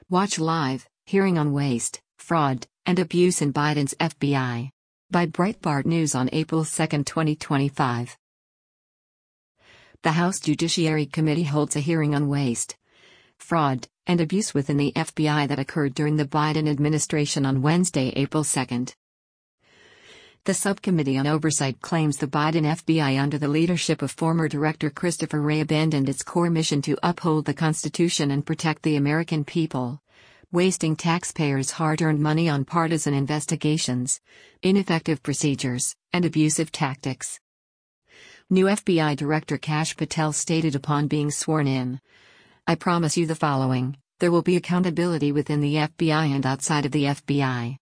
Watch live, hearing on waste, fraud, and abuse in Biden's FBI. By Breitbart News on April 2, 2025. The House Judiciary Committee holds a hearing on waste, fraud, and abuse within the FBI that occurred during the Biden administration on Wednesday, April 2. The Subcommittee on Oversight claims the Biden FBI under the leadership of former Director Christopher Wray abandoned its core mission to uphold the Constitution and protect the American people, wasting taxpayers' hard-earned money on partisan investigations, ineffective procedures, and abusive tactics. New FBI Director Kash Patel stated upon being sworn in, "I promise you the following: there will be accountability within the FBI and outside of the FBI.